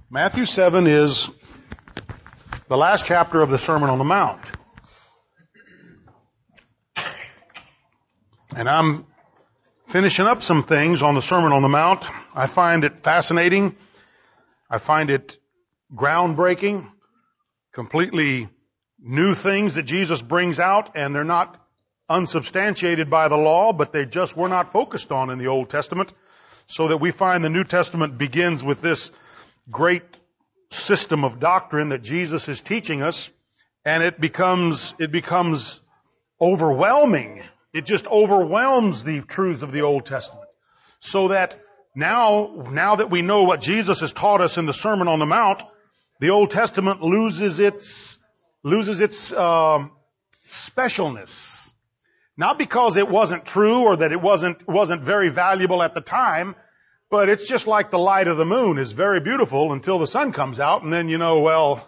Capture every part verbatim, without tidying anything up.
Matthew seven is the last chapter of the Sermon on the Mount. And I'm finishing up some things on the Sermon on the Mount. I find it fascinating. I find it groundbreaking, completely new things that Jesus brings out, and they're not unsubstantiated by the law, but they just were not focused on in the Old Testament, so that we find the New Testament begins with this great system of doctrine that Jesus is teaching us, and it becomes, it becomes overwhelming. It just overwhelms the truths of the Old Testament. So that now, now that we know what Jesus has taught us in the Sermon on the Mount, the Old Testament loses its, loses its, uh, specialness. Not because it wasn't true or that it wasn't, wasn't very valuable at the time, but it's just like the light of the moon is very beautiful until the sun comes out, and then you know, well,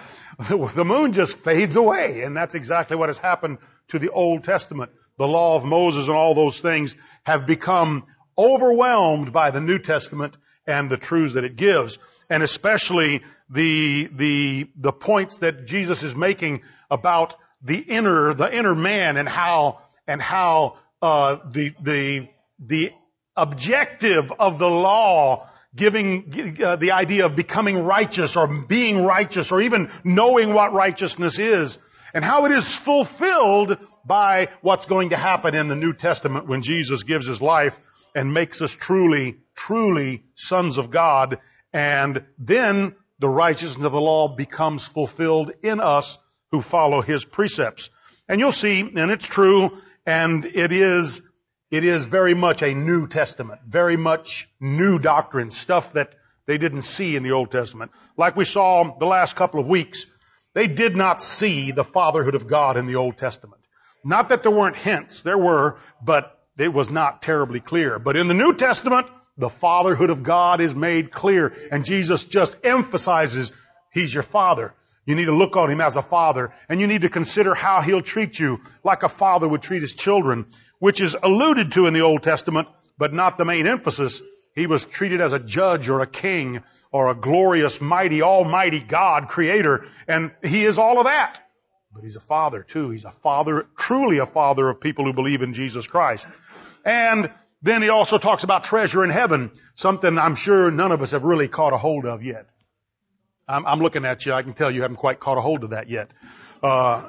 the moon just fades away. And that's exactly what has happened to the Old Testament. The law of Moses and all those things have become overwhelmed by the New Testament and the truths that it gives. And especially the, the, the points that Jesus is making about the inner, the inner man and how, and how, uh, the, the, the objective of the law giving uh, the idea of becoming righteous or being righteous or even knowing what righteousness is, and how it is fulfilled by what's going to happen in the New Testament when Jesus gives His life and makes us truly, truly sons of God. And then the righteousness of the law becomes fulfilled in us who follow His precepts. And you'll see, and it's true, and it is It is very much a New Testament, very much new doctrine, stuff that they didn't see in the Old Testament. Like we saw the last couple of weeks, they did not see the fatherhood of God in the Old Testament. Not that there weren't hints, there were, but it was not terribly clear. But in the New Testament, the fatherhood of God is made clear, and Jesus just emphasizes He's your Father. You need to look on Him as a father, and you need to consider how He'll treat you like a father would treat his children, which is alluded to in the Old Testament, but not the main emphasis. He was treated as a judge or a king or a glorious, mighty, almighty God, creator, and He is all of that. But He's a father too. He's a father, truly a father of people who believe in Jesus Christ. And then He also talks about treasure in heaven, something I'm sure none of us have really caught a hold of yet. I'm, I'm looking at you. I can tell you haven't quite caught a hold of that yet. Uh,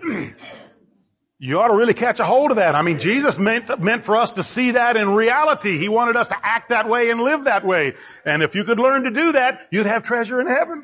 You ought to really catch a hold of that. I mean, Jesus meant, meant for us to see that in reality. He wanted us to act that way and live that way. And if you could learn to do that, you'd have treasure in heaven.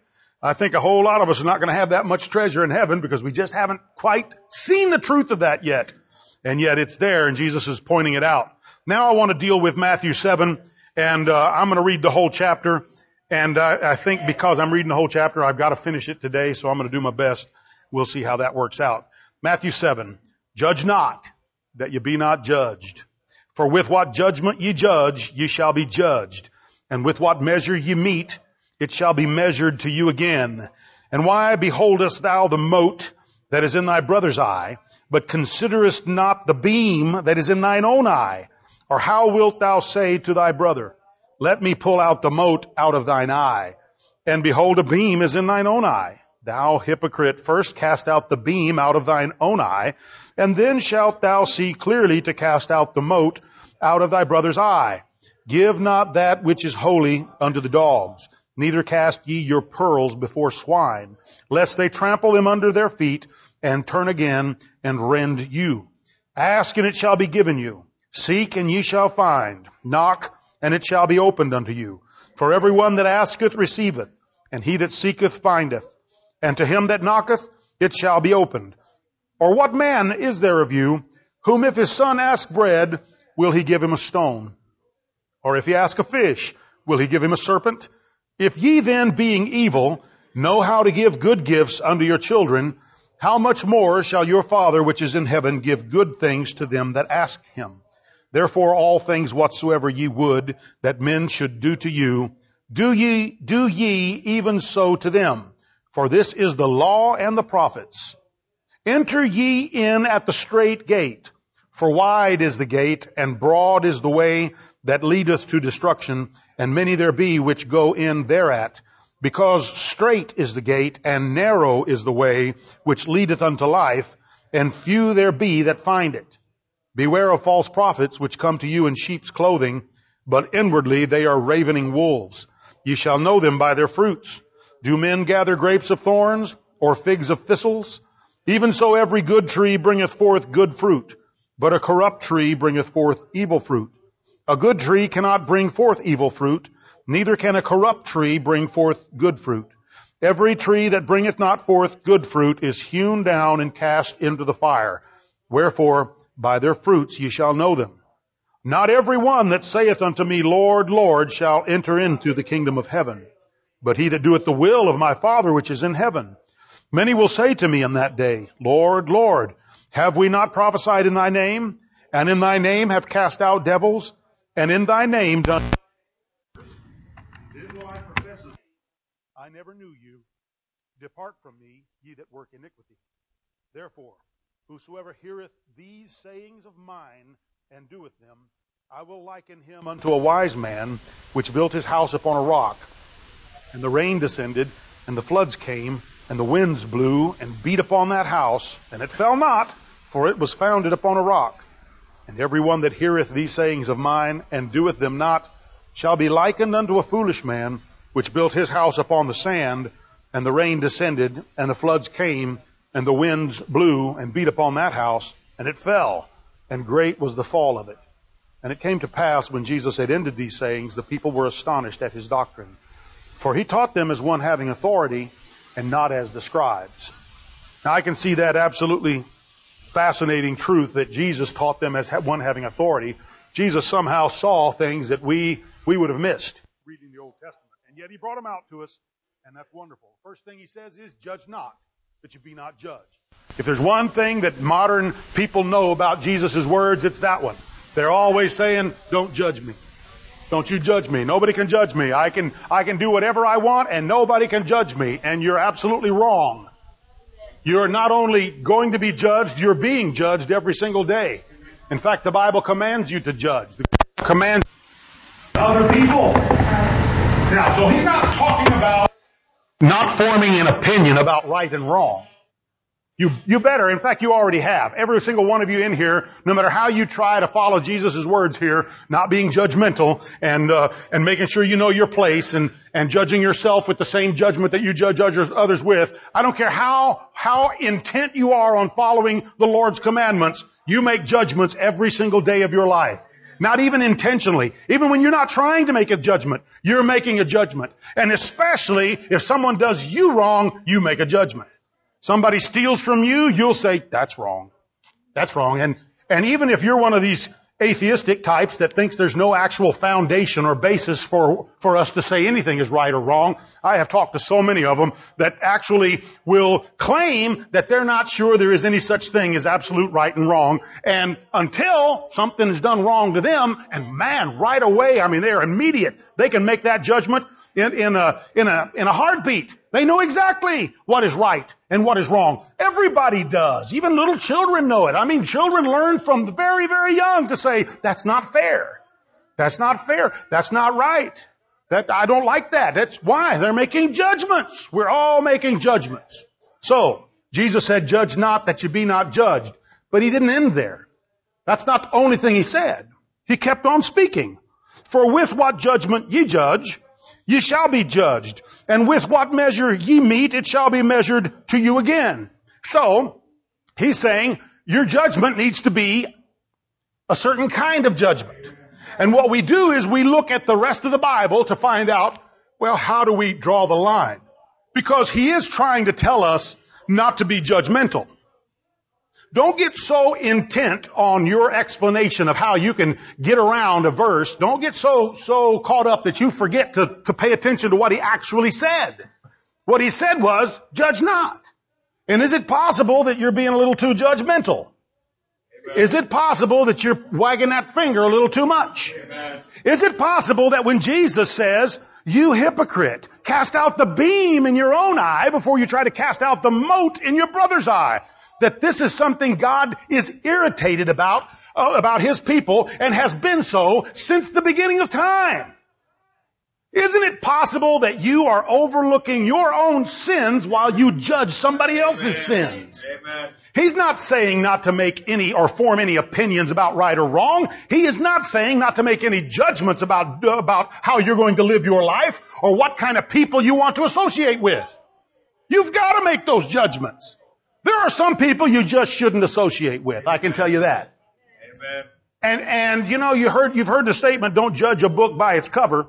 I think a whole lot of us are not going to have that much treasure in heaven because we just haven't quite seen the truth of that yet. And yet it's there, and Jesus is pointing it out. Now I want to deal with Matthew seven, and uh, I'm going to read the whole chapter. And uh, I think because I'm reading the whole chapter, I've got to finish it today, so I'm going to do my best. We'll see how that works out. Matthew seven, judge not, that ye be not judged. For with what judgment ye judge, ye shall be judged. And with what measure ye meet, it shall be measured to you again. And why beholdest thou the mote that is in thy brother's eye, but considerest not the beam that is in thine own eye? Or how wilt thou say to thy brother, let me pull out the mote out of thine eye, and behold, a beam is in thine own eye? Thou hypocrite, first cast out the beam out of thine own eye, and then shalt thou see clearly to cast out the mote out of thy brother's eye. Give not that which is holy unto the dogs, neither cast ye your pearls before swine, lest they trample them under their feet, and turn again and rend you. Ask, and it shall be given you. Seek, and ye shall find. Knock, and it shall be opened unto you. For every one that asketh receiveth, and he that seeketh findeth. And to him that knocketh, it shall be opened. Or what man is there of you, whom if his son ask bread, will he give him a stone? Or if he ask a fish, will he give him a serpent? If ye then, being evil, know how to give good gifts unto your children, how much more shall your Father which is in heaven give good things to them that ask Him? Therefore all things whatsoever ye would that men should do to you, do ye, do ye even so to them. For this is the law and the prophets. Enter ye in at the strait gate, for wide is the gate, and broad is the way that leadeth to destruction, and many there be which go in thereat. Because strait is the gate, and narrow is the way which leadeth unto life, and few there be that find it. Beware of false prophets, which come to you in sheep's clothing, but inwardly they are ravening wolves. Ye shall know them by their fruits. Do men gather grapes of thorns, or figs of thistles? Even so every good tree bringeth forth good fruit, but a corrupt tree bringeth forth evil fruit. A good tree cannot bring forth evil fruit, neither can a corrupt tree bring forth good fruit. Every tree that bringeth not forth good fruit is hewn down and cast into the fire. Wherefore, by their fruits ye shall know them. Not every one that saith unto me, Lord, Lord, shall enter into the kingdom of heaven, but he that doeth the will of my Father which is in heaven. Many will say to me in that day, Lord, Lord, have we not prophesied in thy name, and in thy name have cast out devils, and in thy name done... Then will I profess, I never knew you. Depart from me, ye that work iniquity. Therefore, whosoever heareth these sayings of mine, and doeth them, I will liken him unto a wise man, which built his house upon a rock. And the rain descended, and the floods came, and the winds blew, and beat upon that house, and it fell not, for it was founded upon a rock. And every one that heareth these sayings of mine, and doeth them not, shall be likened unto a foolish man, which built his house upon the sand, and the rain descended, and the floods came, and the winds blew, and beat upon that house, and it fell, and great was the fall of it. And it came to pass, when Jesus had ended these sayings, the people were astonished at his doctrine. For he taught them as one having authority, and not as the scribes. Now I can see that absolutely fascinating truth that Jesus taught them as one having authority. Jesus somehow saw things that we, we would have missed reading the Old Testament. And yet he brought them out to us, and that's wonderful. First thing he says is, judge not, that you be not judged. If there's one thing that modern people know about Jesus' words, it's that one. They're always saying, don't judge me. Don't you judge me. Nobody can judge me. I can, I can do whatever I want and nobody can judge me. And you're absolutely wrong. You're not only going to be judged, you're being judged every single day. In fact, the Bible commands you to judge. The Bible commands other people. Now, so he's not talking about not forming an opinion about right and wrong. You, you better. In fact, you already have. Every single one of you in here, no matter how you try to follow Jesus' words here, not being judgmental and, uh, and making sure you know your place and, and judging yourself with the same judgment that you judge others, others with. I don't care how, how intent you are on following the Lord's commandments. You make judgments every single day of your life. Not even intentionally. Even when you're not trying to make a judgment, you're making a judgment. And especially if someone does you wrong, you make a judgment. Somebody steals from you, you'll say, that's wrong. That's wrong. And, and even if you're one of these atheistic types that thinks there's no actual foundation or basis for, for us to say anything is right or wrong, I have talked to so many of them that actually will claim that they're not sure there is any such thing as absolute right and wrong. And until something is done wrong to them, and man, right away, I mean, they're immediate. They can make that judgment in, in a, in a, in a heartbeat. They know exactly what is right and what is wrong. Everybody does. Even little children know it. I mean, children learn from very, very young to say, that's not fair. That's not fair. That's not right. That, I don't like that. That's why they're making judgments. We're all making judgments. So, Jesus said, judge not that you be not judged. But he didn't end there. That's not the only thing he said. He kept on speaking. For with what judgment ye judge, ye shall be judged. And with what measure ye meet, it shall be measured to you again. So, he's saying, your judgment needs to be a certain kind of judgment. And what we do is we look at the rest of the Bible to find out, well, how do we draw the line? Because he is trying to tell us not to be judgmental. Don't get so intent on your explanation of how you can get around a verse. Don't get so, so caught up that you forget to, to pay attention to what he actually said. What he said was, judge not. And is it possible that you're being a little too judgmental? Amen. Is it possible that you're wagging that finger a little too much? Amen. Is it possible that when Jesus says, you hypocrite, cast out the beam in your own eye before you try to cast out the mote in your brother's eye, that this is something God is irritated about, uh, about his people, and has been so since the beginning of time? Isn't it possible that you are overlooking your own sins while you judge somebody else's sins? Amen. He's not saying not to make any or form any opinions about right or wrong. He is not saying not to make any judgments about, uh, about how you're going to live your life or what kind of people you want to associate with. You've got to make those judgments. There are some people you just shouldn't associate with. I can tell you that. Amen. And, and, you know, you heard, you've heard the statement, don't judge a book by its cover.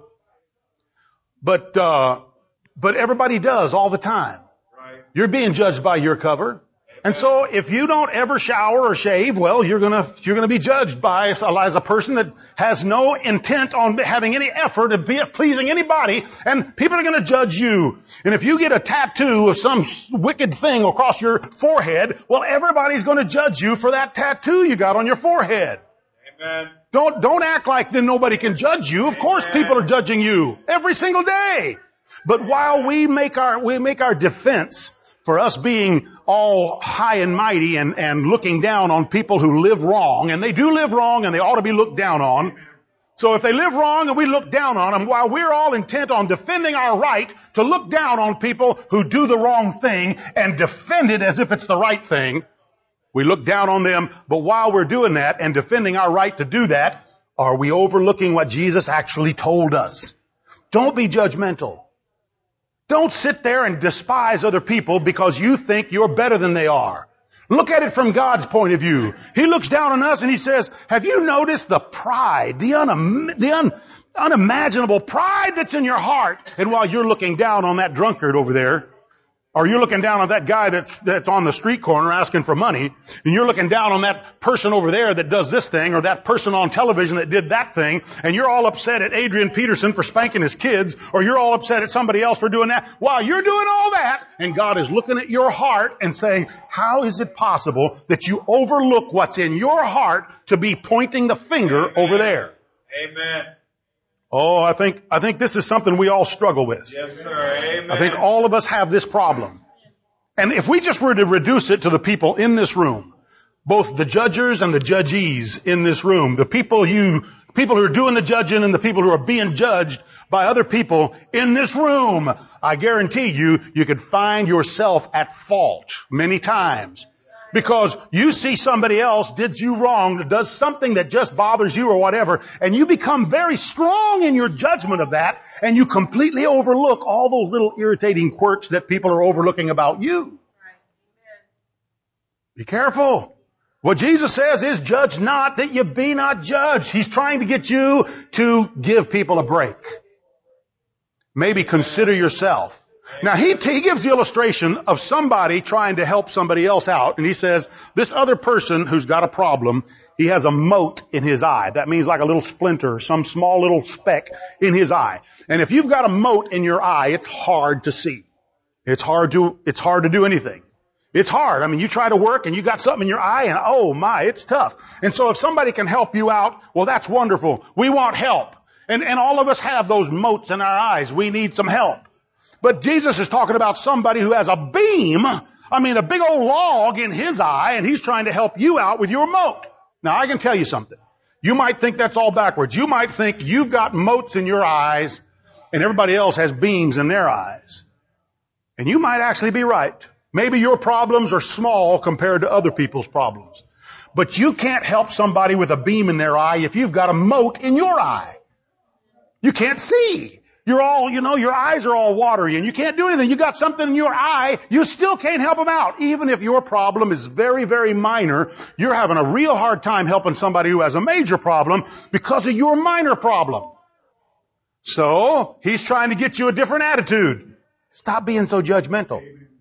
But, uh, but everybody does all the time. Right. You're being judged by your cover. And so if you don't ever shower or shave, well, you're gonna, you're gonna be judged by, as a person that has no intent on having any effort of be, pleasing anybody, and people are gonna judge you. And if you get a tattoo of some wicked thing across your forehead, well, everybody's gonna judge you for that tattoo you got on your forehead. Amen. Don't, don't act like then nobody can judge you. Of course people are judging you every single day. But while we make our, we make our defense for us being all high and mighty and, and looking down on people who live wrong, and they do live wrong and they ought to be looked down on. So if they live wrong and we look down on them, while we're all intent on defending our right to look down on people who do the wrong thing and defend it as if it's the right thing, we look down on them, but while we're doing that and defending our right to do that, are we overlooking what Jesus actually told us? Don't be judgmental. Don't sit there and despise other people because you think you're better than they are. Look at it from God's point of view. He looks down on us and He says, have you noticed the pride, the, un- the un- unimaginable pride that's in your heart? And while you're looking down on that drunkard over there, or you're looking down on that guy that's, that's on the street corner asking for money, and you're looking down on that person over there that does this thing, or that person on television that did that thing, and you're all upset at Adrian Peterson for spanking his kids, or you're all upset at somebody else for doing that, while you're doing all that, and God is looking at your heart and saying, how is it possible that you overlook what's in your heart to be pointing the finger Amen. Over there? Amen. Oh, I think, I think this is something we all struggle with. Yes, sir. Amen. I think all of us have this problem. And if we just were to reduce it to the people in this room, both the judgers and the judgees in this room, the people you, people who are doing the judging and the people who are being judged by other people in this room, I guarantee you, you could find yourself at fault many times. Because you see somebody else did you wrong, does something that just bothers you or whatever, and you become very strong in your judgment of that, and you completely overlook all those little irritating quirks that people are overlooking about you. Be careful. What Jesus says is, judge not that you be not judged. He's trying to get you to give people a break. Maybe consider yourself. Now, he, he gives the illustration of somebody trying to help somebody else out. And he says, this other person who's got a problem, he has a mote in his eye. That means like a little splinter, some small little speck in his eye. And if you've got a mote in your eye, it's hard to see. It's hard to, it's hard to do anything. It's hard. I mean, you try to work and you got something in your eye and oh my, it's tough. And so if somebody can help you out, well, that's wonderful. We want help. And, and all of us have those motes in our eyes. We need some help. But Jesus is talking about somebody who has a beam, I mean a big old log in his eye, and He's trying to help you out with your mote. Now I can tell you something. You might think that's all backwards. You might think you've got motes in your eyes and everybody else has beams in their eyes. And you might actually be right. Maybe your problems are small compared to other people's problems. But you can't help somebody with a beam in their eye if you've got a mote in your eye. You can't see. You're all, you know, your eyes are all watery and you can't do anything. You got something in your eye, you still can't help them out. Even if your problem is very, very minor, you're having a real hard time helping somebody who has a major problem because of your minor problem. So, He's trying to get you a different attitude. Stop being so judgmental.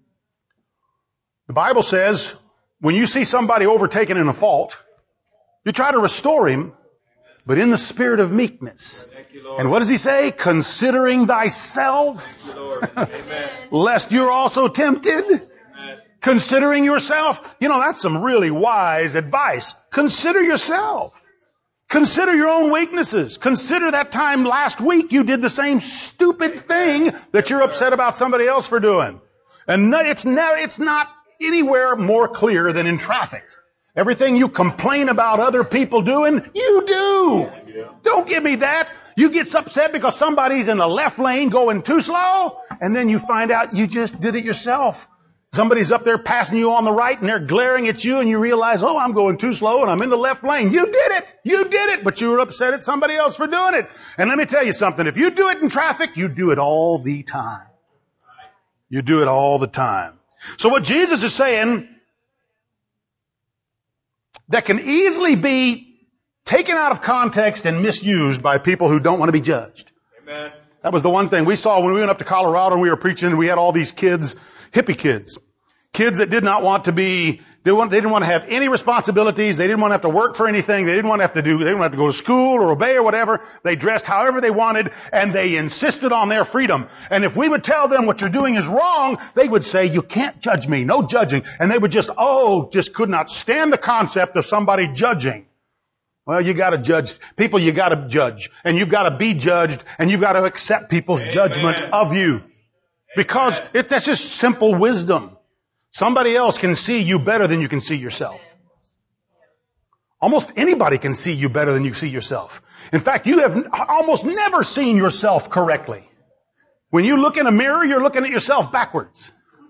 The Bible says, when you see somebody overtaken in a fault, you try to restore him, but in the spirit of meekness. You, and what does He say? Considering thyself, you, lest you're also tempted. Amen. Considering yourself. You know, that's some really wise advice. Consider yourself. Consider your own weaknesses. Consider that time last week you did the same stupid thing that you're upset about somebody else for doing. And it's never, it's not anywhere more clear than in traffic. Everything you complain about other people doing, you do. Don't give me that. You get upset because somebody's in the left lane going too slow, and then you find out you just did it yourself. Somebody's up there passing you on the right and they're glaring at you and you realize, oh, I'm going too slow and I'm in the left lane. You did it. You did it. But you were upset at somebody else for doing it. And let me tell you something. If you do it in traffic, you do it all the time. You do it all the time. So what Jesus is saying that can easily be taken out of context and misused by people who don't want to be judged. Amen. That was the one thing we saw when we went up to Colorado and we were preaching and we had all these kids, hippie kids. Kids that did not want to be, they didn't want to have any responsibilities. They didn't want to have to work for anything. They didn't want to have to do, they didn't have to go to school or obey or whatever. They dressed however they wanted and they insisted on their freedom. And if we would tell them what you're doing is wrong, they would say, you can't judge me. No judging. And they would just, oh, just could not stand the concept of somebody judging. Well, you gotta judge. People, you gotta judge. And you've gotta be judged. And you've gotta accept people's Amen. Judgment of you. Because it, that's just simple wisdom. Somebody else can see you better than you can see yourself. Almost anybody can see you better than you see yourself. In fact, you have almost never seen yourself correctly. When you look in a mirror, you're looking at yourself backwards.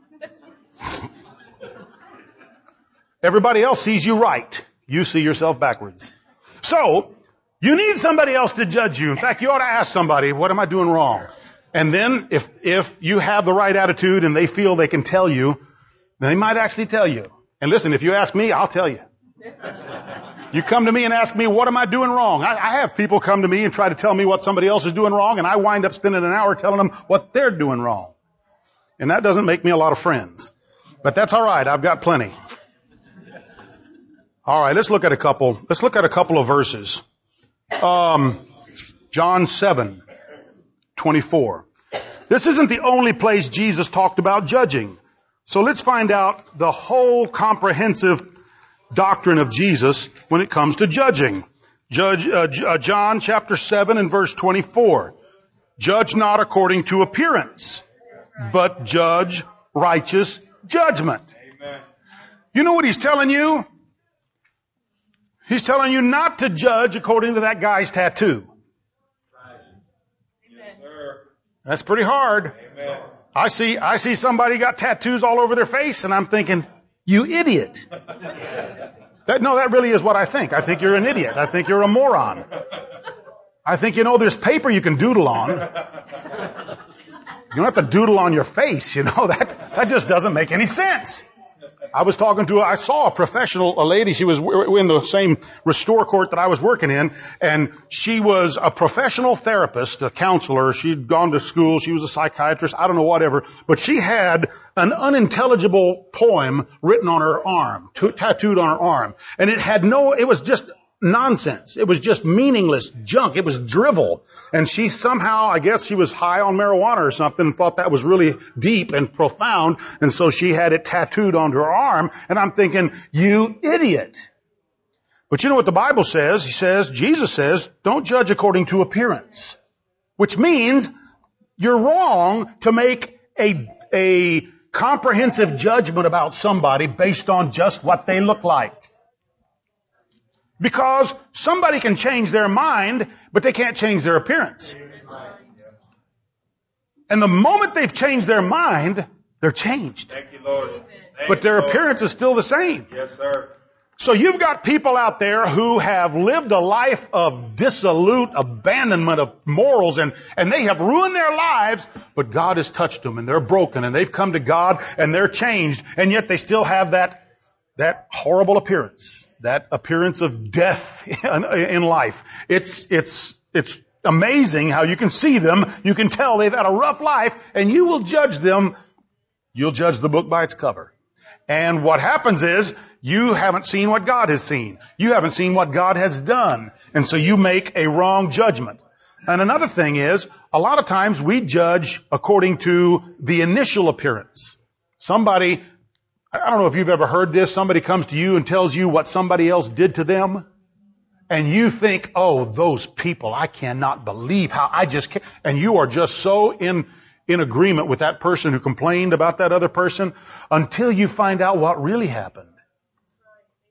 Everybody else sees you right. You see yourself backwards. So, you need somebody else to judge you. In fact, you ought to ask somebody, what am I doing wrong? And then, if, if you have the right attitude and they feel they can tell you, they might actually tell you. And listen, if you ask me, I'll tell you. You come to me and ask me, what am I doing wrong? I, I have people come to me and try to tell me what somebody else is doing wrong, and I wind up spending an hour telling them what they're doing wrong. And that doesn't make me a lot of friends. But that's all right. I've got plenty. All right, let's look at a couple. Let's look at a couple of verses. Um, John seven twenty-four. This isn't the only place Jesus talked about judging. So let's find out the whole comprehensive doctrine of Jesus when it comes to judging. Judge uh, uh, John chapter seven and verse twenty-four. Judge not according to appearance, but judge righteous judgment. Amen. You know what he's telling you? He's telling you not to judge according to that guy's tattoo. Yes, sir. That's pretty hard. Amen. I see, I see somebody got tattoos all over their face and I'm thinking, you idiot. That, no, that really is what I think. I think you're an idiot. I think you're a moron. I think, you know, there's paper you can doodle on. You don't have to doodle on your face, you know, that, that just doesn't make any sense. I was talking to, I saw a professional, a lady, she was in the same restore court that I was working in, and she was a professional therapist, a counselor. She'd gone to school, she was a psychiatrist, I don't know, whatever, but she had an unintelligible poem written on her arm, t- tattooed on her arm, and it had no, it was just nonsense. It was just meaningless junk. It was drivel. And she somehow, I guess she was high on marijuana or something and thought that was really deep and profound. And so she had it tattooed onto her arm. And I'm thinking, you idiot. But you know what the Bible says? He says, Jesus says, don't judge according to appearance. Which means you're wrong to make a, a comprehensive judgment about somebody based on just what they look like. Because somebody can change their mind, but they can't change their appearance. And the moment they've changed their mind, they're changed. Thank you, Lord. Thank but their you, Lord. appearance is still the same. Yes, sir. So you've got people out there who have lived a life of dissolute abandonment of morals, and, and they have ruined their lives, but God has touched them and they're broken and they've come to God and they're changed, and yet they still have that, that horrible appearance. That appearance of death in, in life. It's, it's, it's amazing how you can see them. You can tell they've had a rough life and you will judge them. You'll judge the book by its cover. And what happens is you haven't seen what God has seen. You haven't seen what God has done. And so you make a wrong judgment. And another thing is, a lot of times we judge according to the initial appearance. Somebody, I don't know if you've ever heard this. Somebody comes to you and tells you what somebody else did to them. And you think, oh, those people, I cannot believe how I just can't. And you are just so in, in agreement with that person who complained about that other person until you find out what really happened.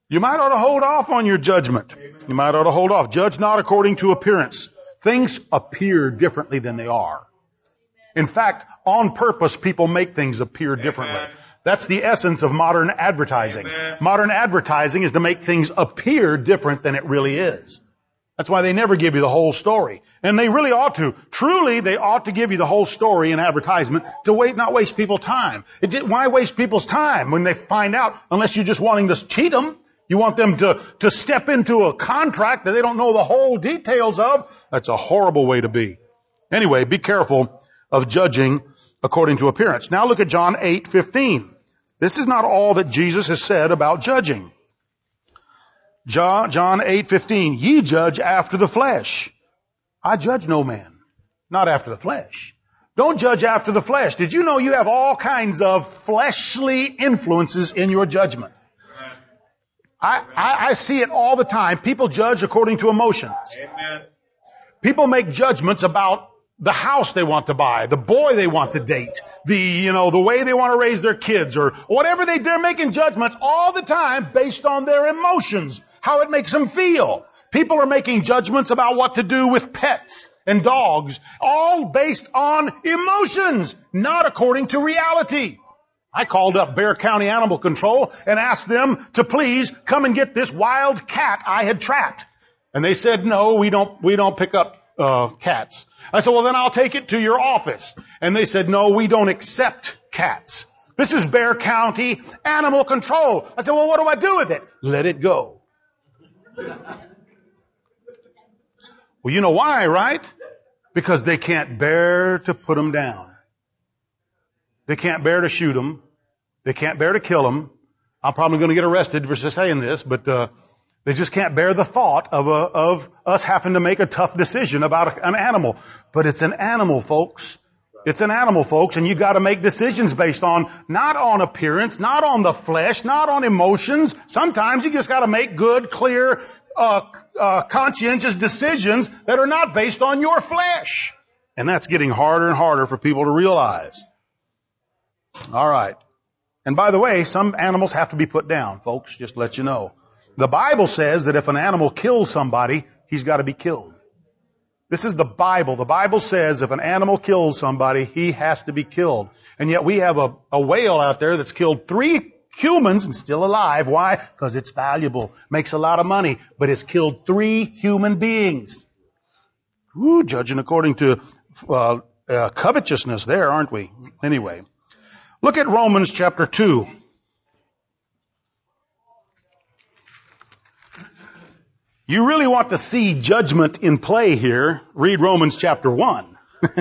You might ought to hold off on your judgment. You might ought to hold off. Judge not according to appearance. Things appear differently than they are. In fact, on purpose, people make things appear differently. Amen. That's the essence of modern advertising. Amen. Modern advertising is to make things appear different than it really is. That's why they never give you the whole story. And they really ought to. Truly, they ought to give you the whole story in advertisement to wait, not waste people's time. It did, why waste people's time when they find out, unless you're just wanting to cheat them? You want them to, to step into a contract that they don't know the whole details of? That's a horrible way to be. Anyway, be careful of judging according to appearance. Now look at John eight fifteen. This is not all that Jesus has said about judging. John, John eight fifteen. Ye judge after the flesh. I judge no man. Not after the flesh. Don't judge after the flesh. Did you know you have all kinds of fleshly influences in your judgment? I, I, I see it all the time. People judge according to emotions. Amen. People make judgments about the house they want to buy, the boy they want to date, the, you know, the way they want to raise their kids, or whatever they do. They're making judgments all the time based on their emotions, how it makes them feel. People are making judgments about what to do with pets and dogs, all based on emotions, not according to reality. I called up Bexar County Animal Control and asked them to please come and get this wild cat I had trapped. And they said, no, we don't, we don't pick up, uh, cats. I said, well, then I'll take it to your office. And they said, no, we don't accept cats. This is Bexar County Animal Control. I said, well, what do I do with it? Let it go. Well, you know why, right? Because they can't bear to put them down. They can't bear to shoot them. They can't bear to kill them. I'm probably going to get arrested for saying this, but uh, they just can't bear the thought of a, of us having to make a tough decision about an animal. But it's an animal, folks. It's an animal, folks, and you got to make decisions based on, not on appearance, not on the flesh, not on emotions. Sometimes you just got to make good, clear, uh, uh, conscientious decisions that are not based on your flesh. And that's getting harder and harder for people to realize. All right. And by the way, some animals have to be put down, folks, just to let you know. The Bible says that if an animal kills somebody, he's got to be killed. This is the Bible. The Bible says if an animal kills somebody, he has to be killed. And yet we have a, a whale out there that's killed three humans and still alive. Why? Because it's valuable, makes a lot of money, but it's killed three human beings. Ooh, judging according to uh, uh, covetousness there, aren't we? Anyway. Look at Romans chapter two. You really want to see judgment in play here, read Romans chapter one.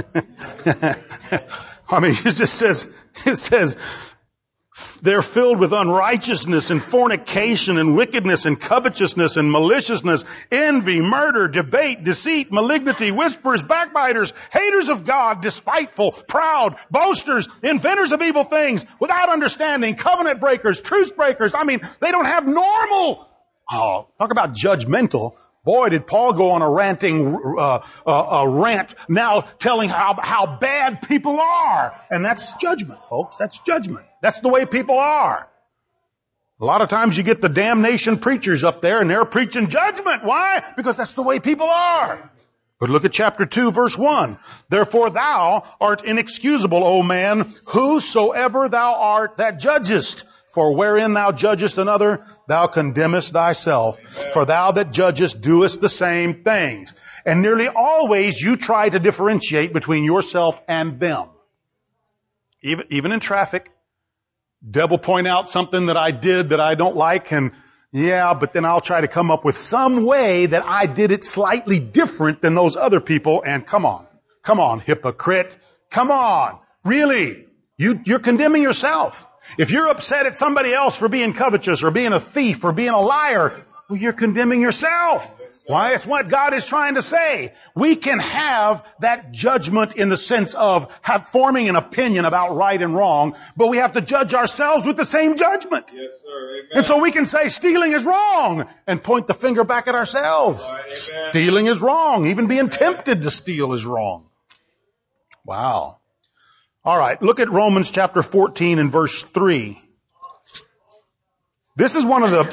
I mean, it just says, it says, they're filled with unrighteousness and fornication and wickedness and covetousness and maliciousness, envy, murder, debate, deceit, malignity, whisperers, backbiters, haters of God, despiteful, proud, boasters, inventors of evil things, without understanding, covenant breakers, truce breakers. I mean, they don't have normal. Oh, talk about judgmental. Boy, did Paul go on a ranting, uh, uh, a rant now telling how, how bad people are. And that's judgment, folks. That's judgment. That's the way people are. A lot of times you get the damnation preachers up there and they're preaching judgment. Why? Because that's the way people are. But look at chapter two, verse one. Therefore thou art inexcusable, O man, whosoever thou art that judgest. For wherein thou judgest another, thou condemnest thyself. For thou that judgest doest the same things. And nearly always you try to differentiate between yourself and them. Even, even in traffic. Deb will point out something that I did that I don't like, and yeah, but then I'll try to come up with some way that I did it slightly different than those other people, and come on. Come on, hypocrite. Come on. Really? You, you're condemning yourself. If you're upset at somebody else for being covetous or being a thief or being a liar, well, you're condemning yourself. Why? It's what God is trying to say. We can have that judgment in the sense of have forming an opinion about right and wrong, but we have to judge ourselves with the same judgment. Yes, sir. Amen. And so we can say stealing is wrong and point the finger back at ourselves. Right, amen. Stealing is wrong. Even being tempted to steal is wrong. Wow. All right, look at Romans chapter fourteen and verse three. This is one of the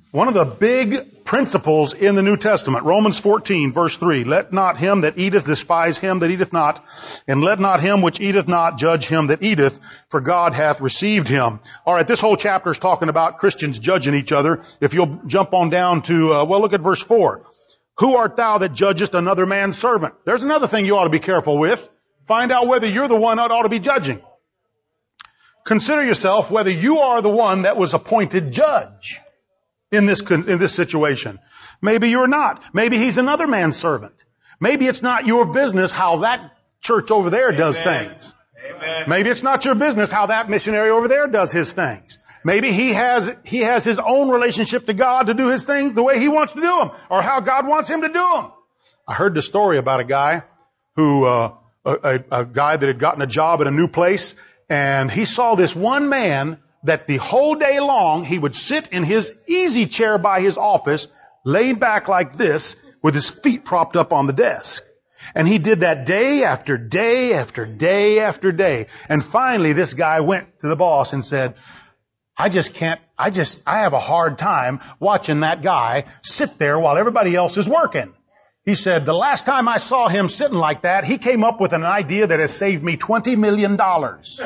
One of the big principles in the New Testament, Romans fourteen, verse three, let not him that eateth despise him that eateth not, and let not him which eateth not judge him that eateth, for God hath received him. All right, this whole chapter is talking about Christians judging each other. If you'll jump on down to, uh, well, look at verse four. Who art thou that judgest another man's servant? There's another thing you ought to be careful with. Find out whether you're the one that ought to be judging. Consider yourself whether you are the one that was appointed judge in this, in this situation. Maybe you're not. Maybe he's another man's servant. Maybe it's not your business how that church over there does Amen. things. Amen. Maybe it's not your business how that missionary over there does his things. Maybe he has, he has his own relationship to God to do his things the way he wants to do them, or how God wants him to do them. I heard the story about a guy who, uh, a, a, a guy that had gotten a job at a new place, and he saw this one man that the whole day long he would sit in his easy chair by his office, laid back like this, with his feet propped up on the desk. And he did that day after day after day after day. And finally this guy went to the boss and said, I just can't, I just, I have a hard time watching that guy sit there while everybody else is working. He said, the last time I saw him sitting like that, he came up with an idea that has saved me twenty million dollars.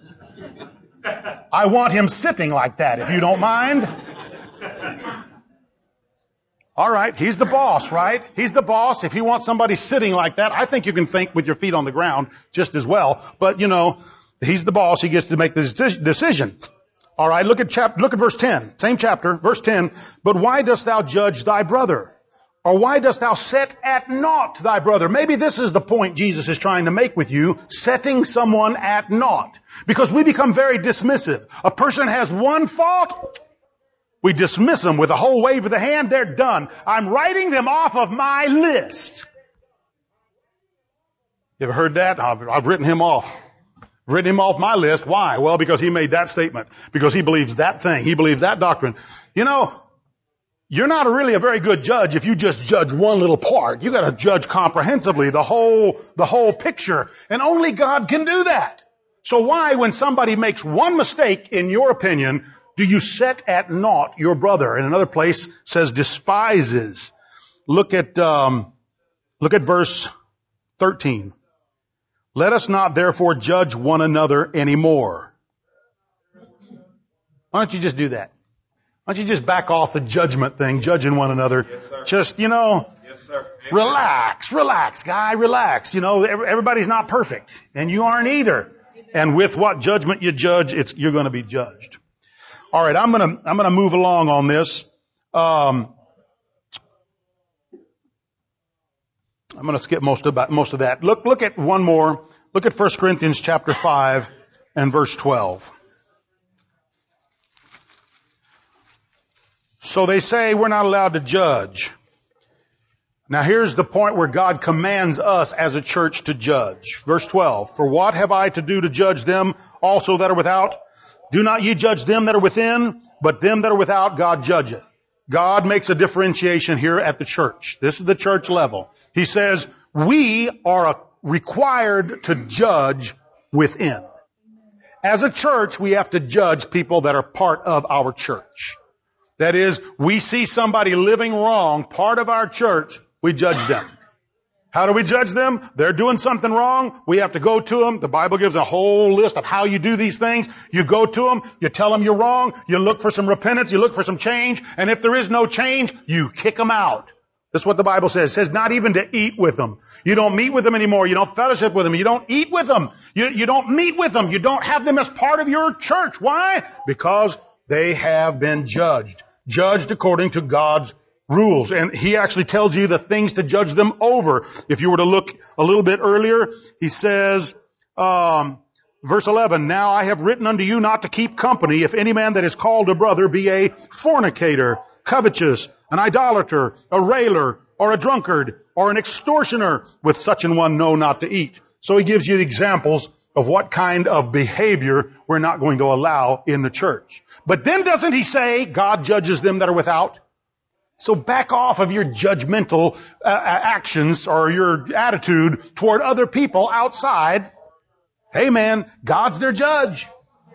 I want him sitting like that, if you don't mind. All right, he's the boss, right? He's the boss. If he wants somebody sitting like that, I think you can think with your feet on the ground just as well. But, you know, he's the boss. He gets to make the decision. All right, look at chap- look at verse ten. Same chapter, verse ten. But why dost thou judge thy brother? Or why dost thou set at naught thy brother? Maybe this is the point Jesus is trying to make with you, setting someone at naught. Because we become very dismissive. A person has one fault, we dismiss them with a whole wave of the hand, they're done. I'm writing them off of my list. You ever heard that? I've, I've written him off. Written him off my list. Why? Well, because he made that statement. Because he believes that thing. He believes that doctrine. You know, you're not really a very good judge if you just judge one little part. You got to judge comprehensively the whole, the whole picture. And only God can do that. So why, when somebody makes one mistake, in your opinion, do you set at naught your brother? In another place says despises. Look at, um, look at verse thirteen. Let us not therefore judge one another anymore. Why don't you just do that? Why don't you just back off the judgment thing, judging one another? Yes, sir. Just, you know, Yes, sir. Amen. relax, relax, guy, relax. You know, everybody's not perfect, and you aren't either. And with what judgment you judge, it's, you're going to be judged. All right, I'm going to, I'm going to move along on this. Um, I'm going to skip most of that, most of that. Look, look at one more. Look at First Corinthians chapter five and verse twelve. So they say we're not allowed to judge. Now here's the point where God commands us as a church to judge. Verse twelve. For what have I to do to judge them also that are without? Do not ye judge them that are within, but them that are without God judgeth. God makes a differentiation here at the church. This is the church level. He says, we are required to judge within. As a church, we have to judge people that are part of our church. That is, we see somebody living wrong, part of our church, we judge them. How do we judge them? They're doing something wrong. We have to go to them. The Bible gives a whole list of how you do these things. You go to them. You tell them you're wrong. You look for some repentance. You look for some change. And if there is no change, you kick them out. That's what the Bible says. It says not even to eat with them. You don't meet with them anymore. You don't fellowship with them. You don't eat with them. You, you don't meet with them. You don't have them as part of your church. Why? Because they have been judged. Judged according to God's rules. And he actually tells you the things to judge them over. If you were to look a little bit earlier, he says, um, verse eleven, now I have written unto you not to keep company if any man that is called a brother be a fornicator, covetous, an idolater, a railer, or a drunkard, or an extortioner. With such an one know not to eat. So he gives you examples of what kind of behavior we're not going to allow in the church. But then doesn't he say God judges them that are without? So back off of your judgmental uh, actions or your attitude toward other people outside. Hey man, God's their judge.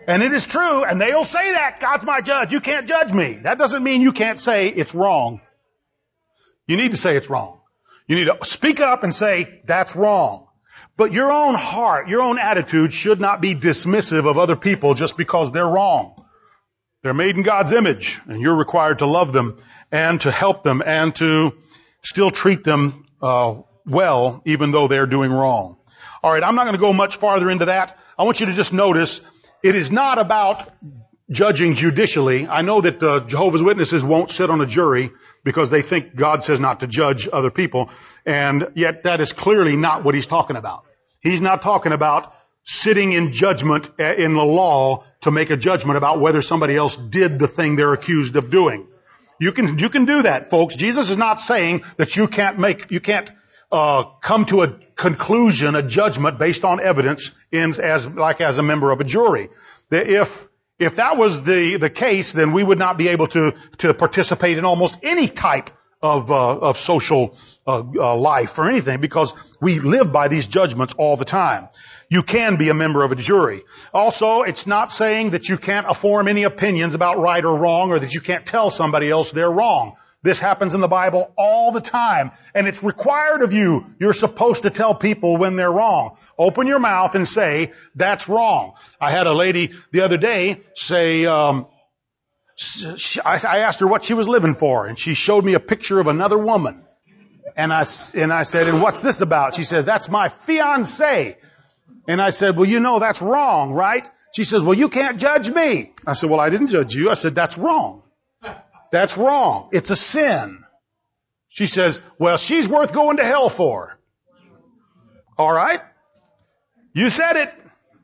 And it is true, and they'll say that. God's my judge. You can't judge me. That doesn't mean you can't say it's wrong. You need to say it's wrong. You need to speak up and say, that's wrong. But your own heart, your own attitude should not be dismissive of other people just because they're wrong. They're made in God's image, and you're required to love them and to help them and to still treat them uh, well, even though they're doing wrong. All right, I'm not going to go much farther into that. I want you to just notice it is not about judging judicially. I know that uh, Jehovah's Witnesses won't sit on a jury because they think God says not to judge other people, and yet that is clearly not what he's talking about. He's not talking about sitting in judgment in the law to make a judgment about whether somebody else did the thing they're accused of doing. You can, you can do that, folks. Jesus is not saying that you can't make, you can't, uh, come to a conclusion, a judgment based on evidence in, as, like as a member of a jury. If, if that was the, the case, then we would not be able to, to participate in almost any type of, uh, of social, uh, uh, life or anything because we live by these judgments all the time. You can be a member of a jury. Also, it's not saying that you can't form any opinions about right or wrong or that you can't tell somebody else they're wrong. This happens in the Bible all the time, and it's required of you. You're supposed to tell people when they're wrong. Open your mouth and say, that's wrong. I had a lady the other day say, um, she, I, I asked her what she was living for, and she showed me a picture of another woman. And I, and I said, and what's this about? She said, that's my fiancé. And I said, well, you know, that's wrong, right? She says, well, you can't judge me. I said, well, I didn't judge you. I said, that's wrong. That's wrong. It's a sin. She says, well, she's worth going to hell for. All right. You said it.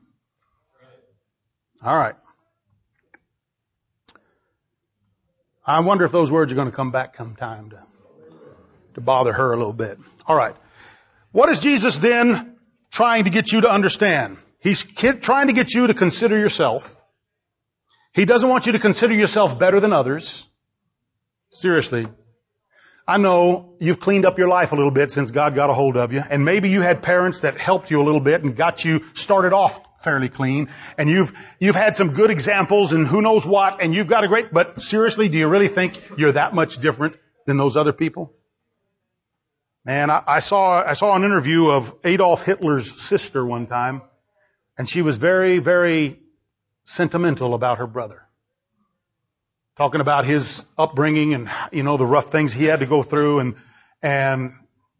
All right. I wonder if those words are going to come back sometime to, to bother her a little bit. All right. What is Jesus then trying to get you to understand? He's trying to get you to consider yourself. He doesn't want you to consider yourself better than others. Seriously. I know you've cleaned up your life a little bit since God got a hold of you, and maybe you had parents that helped you a little bit and got you started off fairly clean, and you've you've had some good examples and who knows what, and you've got a great, but seriously, do you really think you're that much different than those other people? Man, I, I saw I saw an interview of Adolf Hitler's sister one time, and she was very, very sentimental about her brother. Talking about his upbringing and, you know, the rough things he had to go through, and and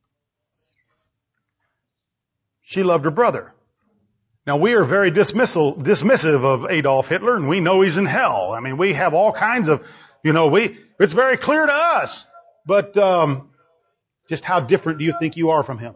she loved her brother. Now, we are very dismissal, dismissive of Adolf Hitler, and we know he's in hell. I mean, we have all kinds of, you know, we it's very clear to us. But um just how different do you think you are from him?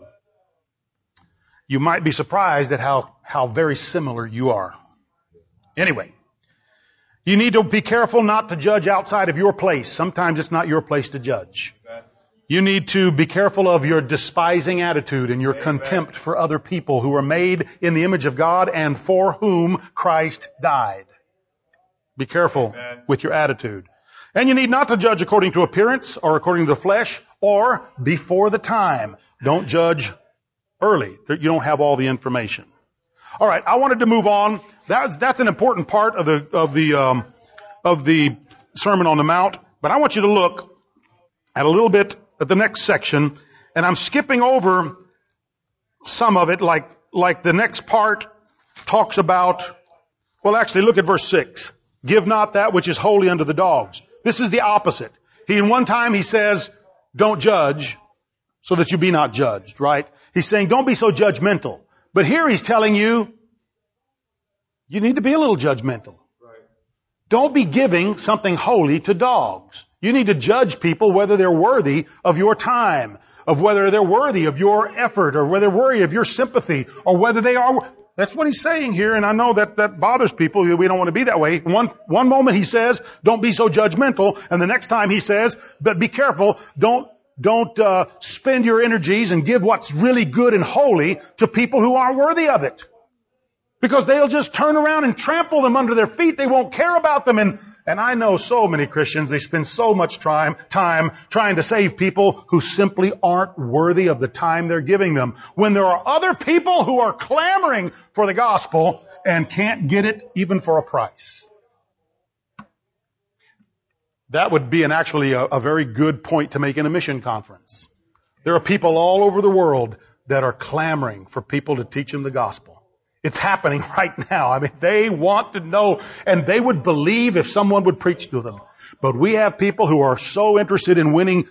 You might be surprised at how, how very similar you are. Anyway, you need to be careful not to judge outside of your place. Sometimes it's not your place to judge. You need to be careful of your despising attitude and your Amen. Contempt for other people who are made in the image of God and for whom Christ died. Be careful Amen. With your attitude. And you need not to judge according to appearance or according to the flesh or before the time. Don't judge early. You don't have all the information. All right, I wanted to move on. That's that's an important part of the of the um, of the Sermon on the Mount. But I want you to look at a little bit at the next section, and I'm skipping over some of it. Like like the next part talks about. Well, actually, look at verse six. Give not that which is holy unto the dogs. This is the opposite. He, in one time, he says, don't judge so that you be not judged, right? He's saying, don't be so judgmental. But here he's telling you, you need to be a little judgmental. Right. Don't be giving something holy to dogs. You need to judge people whether they're worthy of your time, of whether they're worthy of your effort, or whether they're worthy of your sympathy, or whether they are... That's what he's saying here, and I know that that bothers people. We don't want to be that way. One one moment he says, don't be so judgmental, and the next time he says, but be careful, don't don't uh, spend your energies and give what's really good and holy to people who aren't worthy of it. Because they'll just turn around and trample them under their feet. They won't care about them. And and I know so many Christians, they spend so much time, time trying to save people who simply aren't worthy of the time they're giving them. When there are other people who are clamoring for the gospel and can't get it even for a price. That would be an actually a, a very good point to make in a mission conference. There are people all over the world that are clamoring for people to teach them the gospel. It's happening right now. I mean, they want to know, and they would believe if someone would preach to them. But we have people who are so interested in winning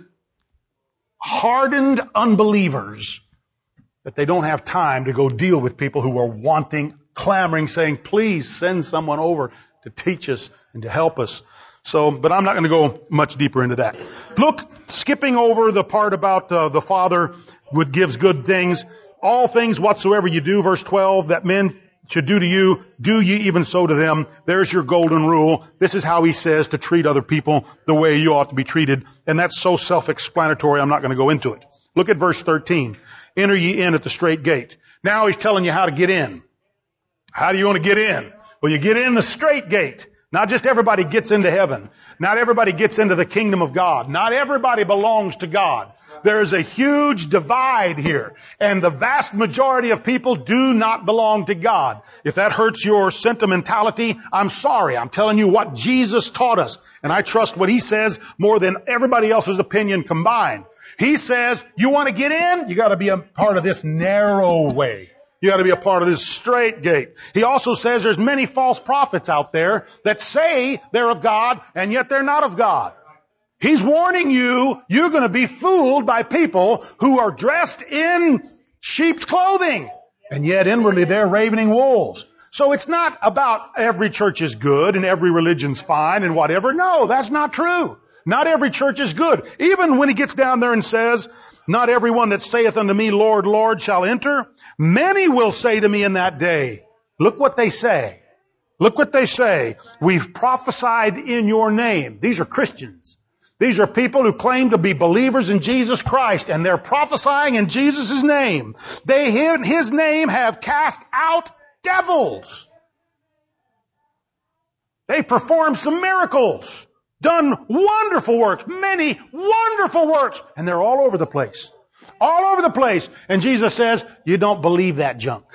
hardened unbelievers that they don't have time to go deal with people who are wanting, clamoring, saying, please send someone over to teach us and to help us. So, but I'm not going to go much deeper into that. Look, skipping over the part about uh, the Father would gives good things. All things whatsoever you do, verse twelve, that men should do to you, do ye even so to them. There's your golden rule. This is how he says to treat other people the way you ought to be treated. And that's so self-explanatory, I'm not going to go into it. Look at verse thirteen. Enter ye in at the straight gate. Now he's telling you how to get in. How do you want to get in? Well, you get in the straight gate. Not just everybody gets into heaven. Not everybody gets into the kingdom of God. Not everybody belongs to God. There is a huge divide here. And the vast majority of people do not belong to God. If that hurts your sentimentality, I'm sorry. I'm telling you what Jesus taught us. And I trust what he says more than everybody else's opinion combined. He says, you want to get in? You got to be a part of this narrow way. You got to be a part of this straight gate. He also says there's many false prophets out there that say they're of God, and yet they're not of God. He's warning you, you're going to be fooled by people who are dressed in sheep's clothing, and yet inwardly they're ravening wolves. So it's not about every church is good and every religion's fine and whatever. No, that's not true. Not every church is good. Even when he gets down there and says, not everyone that saith unto me, Lord, Lord, shall enter. Many will say to me in that day, look what they say. Look what they say. We've prophesied in your name. These are Christians. These are people who claim to be believers in Jesus Christ, and they're prophesying in Jesus' name. They, in his name, have cast out devils. They performed some miracles. Done wonderful works, many wonderful works, and they're all over the place. All over the place. And Jesus says, you don't believe that junk.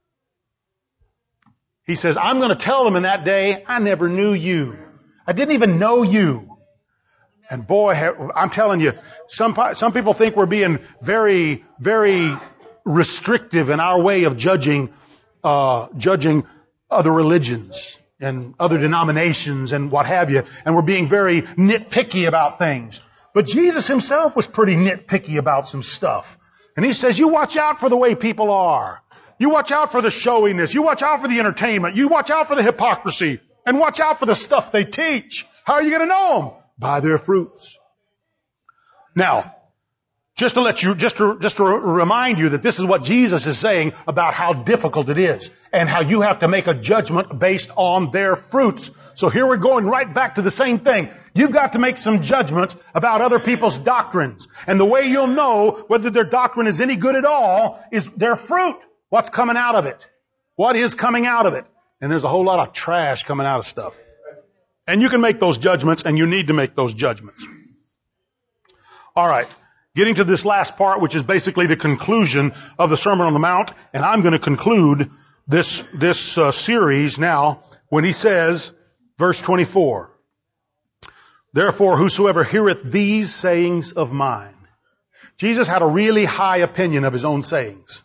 He says, I'm going to tell them in that day, I never knew you. I didn't even know you. And boy, I'm telling you, some, some people think we're being very, very restrictive in our way of judging, uh, judging other religions and other denominations and what have you. And we're being very nitpicky about things. But Jesus himself was pretty nitpicky about some stuff. And he says, you watch out for the way people are. You watch out for the showiness. You watch out for the entertainment. You watch out for the hypocrisy. And watch out for the stuff they teach. How are you going to know them? By their fruits. Now, just to let you, just to, just to remind you that this is what Jesus is saying about how difficult it is and how you have to make a judgment based on their fruits. So here we're going right back to the same thing. You've got to make some judgment about other people's doctrines. And the way you'll know whether their doctrine is any good at all is their fruit. What's coming out of it? What is coming out of it? And there's a whole lot of trash coming out of stuff. And you can make those judgments, and you need to make those judgments. All right. Getting to this last part, which is basically the conclusion of the Sermon on the Mount, and I'm going to conclude this this uh, series now when he says, verse twenty-four, therefore whosoever heareth these sayings of mine. Jesus had a really high opinion of his own sayings.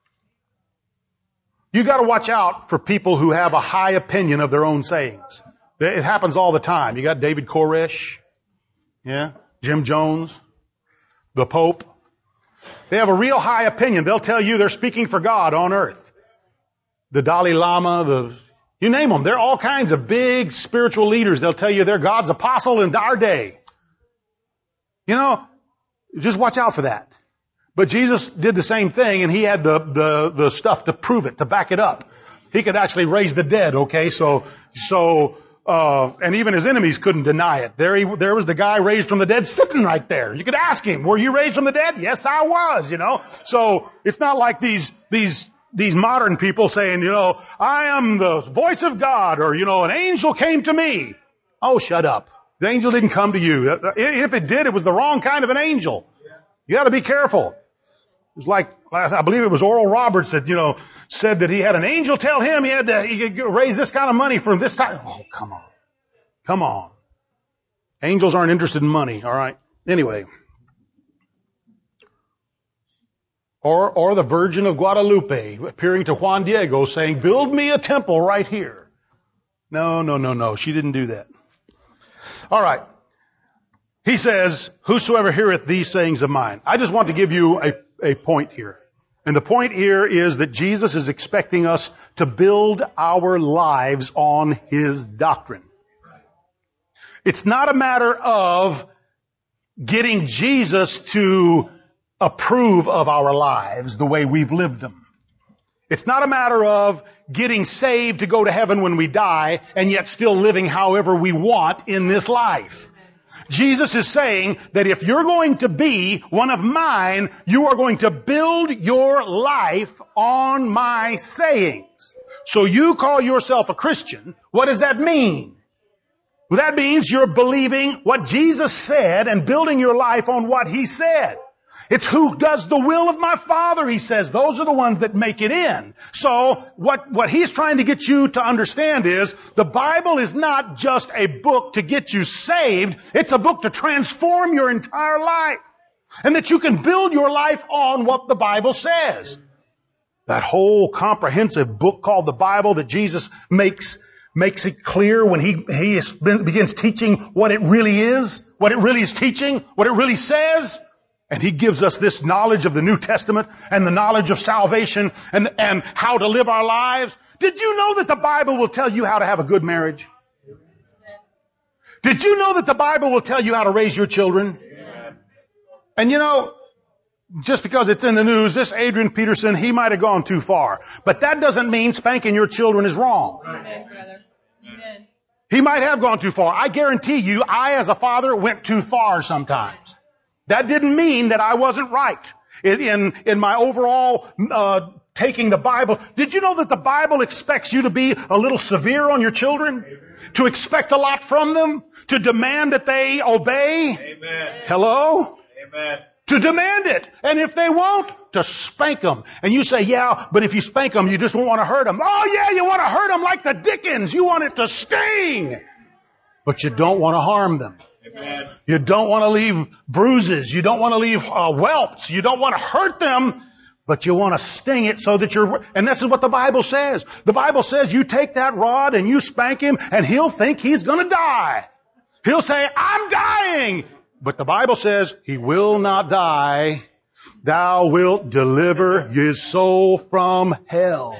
You got to watch out for people who have a high opinion of their own sayings. It happens all the time. You got David Koresh, yeah, Jim Jones, the Pope. They have a real high opinion. They'll tell you they're speaking for God on earth. The Dalai Lama, the, you name them. They're all kinds of big spiritual leaders. They'll tell you they're God's apostle in our day. You know, just watch out for that. But Jesus did the same thing, and he had the, the, the stuff to prove it, to back it up. He could actually raise the dead, okay? So, so, Uh, and even his enemies couldn't deny it. There he, there was the guy raised from the dead sitting right there. You could ask him, were you raised from the dead? Yes, I was, you know. So it's not like these, these, these modern people saying, you know, I am the voice of God, or, you know, an angel came to me. Oh, shut up. The angel didn't come to you. If it did, it was the wrong kind of an angel. You gotta be careful. It's like, I believe it was Oral Roberts that, you know, said that he had an angel tell him he had to he could raise this kind of money from this time. Oh, come on. Come on. Angels aren't interested in money, all right? Anyway. Or, or the Virgin of Guadalupe appearing to Juan Diego saying, build me a temple right here. No, no, no, no. She didn't do that. All right. He says, whosoever heareth these sayings of mine. I just want to give you a, a point here. And the point here is that Jesus is expecting us to build our lives on His doctrine. It's not a matter of getting Jesus to approve of our lives the way we've lived them. It's not a matter of getting saved to go to heaven when we die and yet still living however we want in this life. Jesus is saying that if you're going to be one of mine, you are going to build your life on my sayings. So you call yourself a Christian. What does that mean? Well, that means you're believing what Jesus said and building your life on what He said. It's who does the will of my Father, He says. Those are the ones that make it in. So what, what He's trying to get you to understand is the Bible is not just a book to get you saved. It's a book to transform your entire life. And that you can build your life on what the Bible says. That whole comprehensive book called the Bible that Jesus makes makes it clear when He, he is, begins teaching what it really is, what it really is teaching, what it really says. And He gives us this knowledge of the New Testament and the knowledge of salvation and, and how to live our lives. Did you know that the Bible will tell you how to have a good marriage? Did you know that the Bible will tell you how to raise your children? And you know, just because it's in the news, this Adrian Peterson, he might have gone too far. But that doesn't mean spanking your children is wrong. Amen, brother. Amen. He might have gone too far. I guarantee you, I as a father went too far sometimes. That didn't mean that I wasn't right in, in, in my overall uh, taking the Bible. Did you know that the Bible expects you to be a little severe on your children? To expect a lot from them? To demand that they obey? Amen. Hello? Amen. To demand it. And if they won't, to spank them. And you say, yeah, but if you spank them, you just won't want to hurt them. Oh yeah, you want to hurt them like the Dickens. You want it to sting. But you don't want to harm them. Amen. You don't want to leave bruises. You don't want to leave uh, whelps. You don't want to hurt them, but you want to sting it so that you're, and this is what the Bible says. The Bible says you take that rod and you spank him and he'll think he's going to die. He'll say, I'm dying. But the Bible says he will not die. Thou wilt deliver his soul from hell.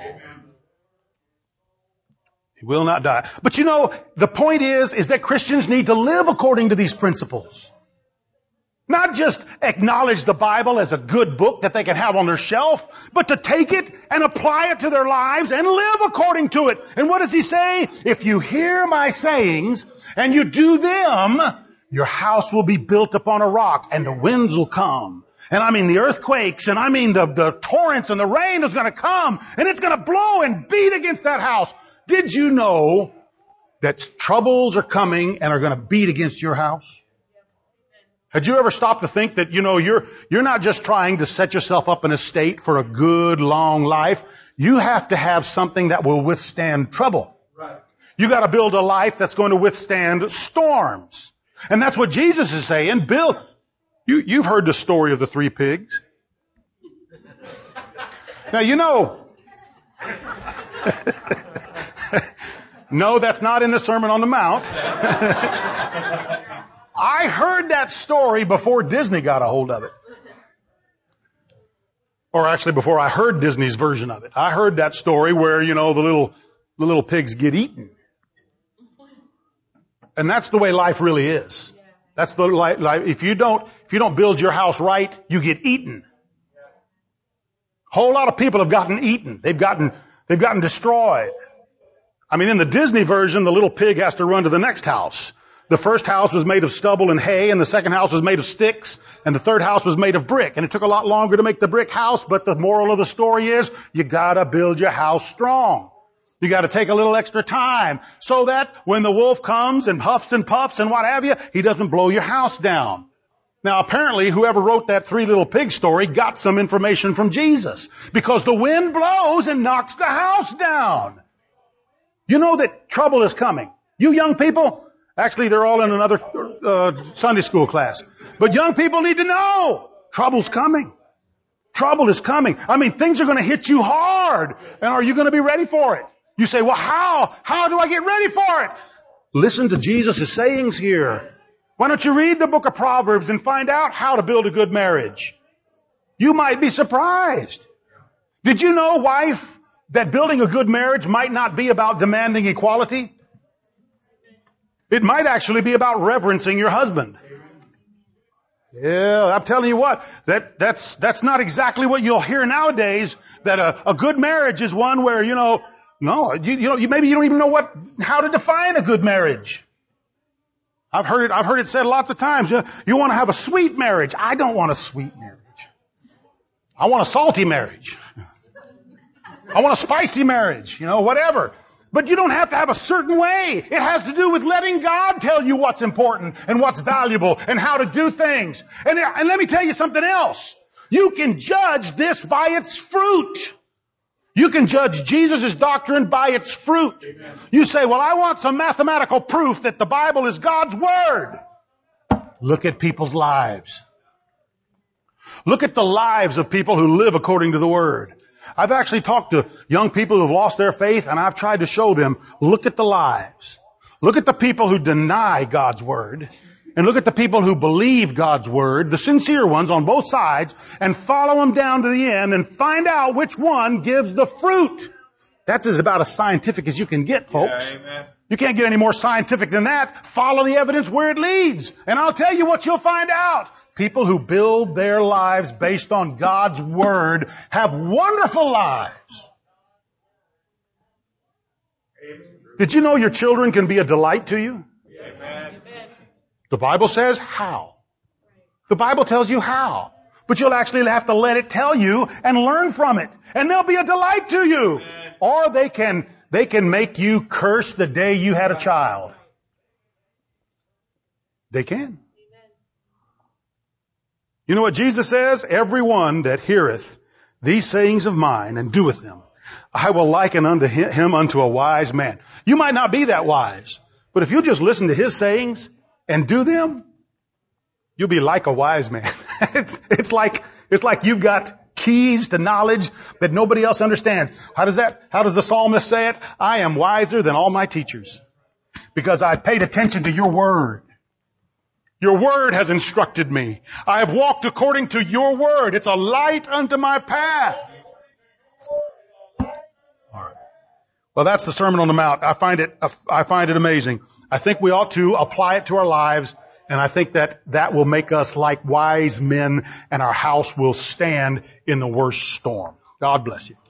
He will not die. But you know, the point is, is that Christians need to live according to these principles. Not just acknowledge the Bible as a good book that they can have on their shelf, but to take it and apply it to their lives and live according to it. And what does he say? If you hear my sayings and you do them, your house will be built upon a rock and the winds will come. And I mean the earthquakes, and I mean the, the torrents and the rain is going to come, and it's going to blow and beat against that house. Did you know that troubles are coming and are going to beat against your house? Had you ever stopped to think that, you know, you're, you're not just trying to set yourself up in a state for a good, long life. You have to have something that will withstand trouble. Right. You got to build a life that's going to withstand storms. And that's what Jesus is saying. Build. You, you've heard the story of the three pigs. Now, you know, no, that's not in the Sermon on the Mount. I heard that story before Disney got a hold of it. Or actually before I heard Disney's version of it. I heard that story where, you know, the little, the little pigs get eaten. And that's the way life really is. That's the life, if you don't, if you don't build your house right, you get eaten. A whole lot of people have gotten eaten. They've gotten, they've gotten destroyed. I mean, in the Disney version, the little pig has to run to the next house. The first house was made of stubble and hay, and the second house was made of sticks, and the third house was made of brick. And it took a lot longer to make the brick house, but the moral of the story is, you gotta build your house strong. You gotta take a little extra time, so that when the wolf comes and huffs and puffs and what have you, he doesn't blow your house down. Now apparently whoever wrote that three little pig story got some information from Jesus, because the wind blows and knocks the house down. You know that trouble is coming. You young people, actually they're all in another uh, Sunday school class, but young people need to know trouble's coming. Trouble is coming. I mean, things are going to hit you hard. And are you going to be ready for it? You say, well, how? How do I get ready for it? Listen to Jesus' sayings here. Why don't you read the book of Proverbs and find out how to build a good marriage? You might be surprised. Did you know, wife, that building a good marriage might not be about demanding equality? It might actually be about reverencing your husband. Yeah, I'm telling you what, that, that's, that's not exactly what you'll hear nowadays, that a, a good marriage is one where, you know, no, you, you know, you, maybe you don't even know what, how to define a good marriage. I've heard it, I've heard it said lots of times, you, you want to have a sweet marriage. I don't want a sweet marriage. I want a salty marriage. I want a spicy marriage, you know, whatever. But you don't have to have a certain way. It has to do with letting God tell you what's important and what's valuable and how to do things. And, and let me tell you something else. You can judge this by its fruit. You can judge Jesus' doctrine by its fruit. Amen. You say, well, I want some mathematical proof that the Bible is God's Word. Look at people's lives. Look at the lives of people who live according to the Word. I've actually talked to young people who've lost their faith, and I've tried to show them, look at the lives. Look at the people who deny God's Word, and look at the people who believe God's Word, the sincere ones on both sides, and follow them down to the end and find out which one gives the fruit. That's as about as scientific as you can get, folks. Yeah, amen. You can't get any more scientific than that. Follow the evidence where it leads. And I'll tell you what you'll find out. People who build their lives based on God's Word have wonderful lives. Amen. Did you know your children can be a delight to you? Amen. The Bible says how. The Bible tells you how. But you'll actually have to let it tell you and learn from it. And they'll be a delight to you. Amen. Or they can, they can make you curse the day you had a child. They can. You know what Jesus says? Everyone that heareth these sayings of mine and doeth them, I will liken unto him unto a wise man. You might not be that wise, but if you just listen to his sayings and do them, you'll be like a wise man. it's, it's like, it's like you've got keys to knowledge that nobody else understands. How does that, how does the psalmist say it? I am wiser than all my teachers because I paid attention to your word. Your word has instructed me. I have walked according to your word. It's a light unto my path. All right. Well, that's the Sermon on the Mount. I find it, I find it amazing. I think we ought to apply it to our lives, and I think that that will make us like wise men, and our house will stand in the worst storm. God bless you.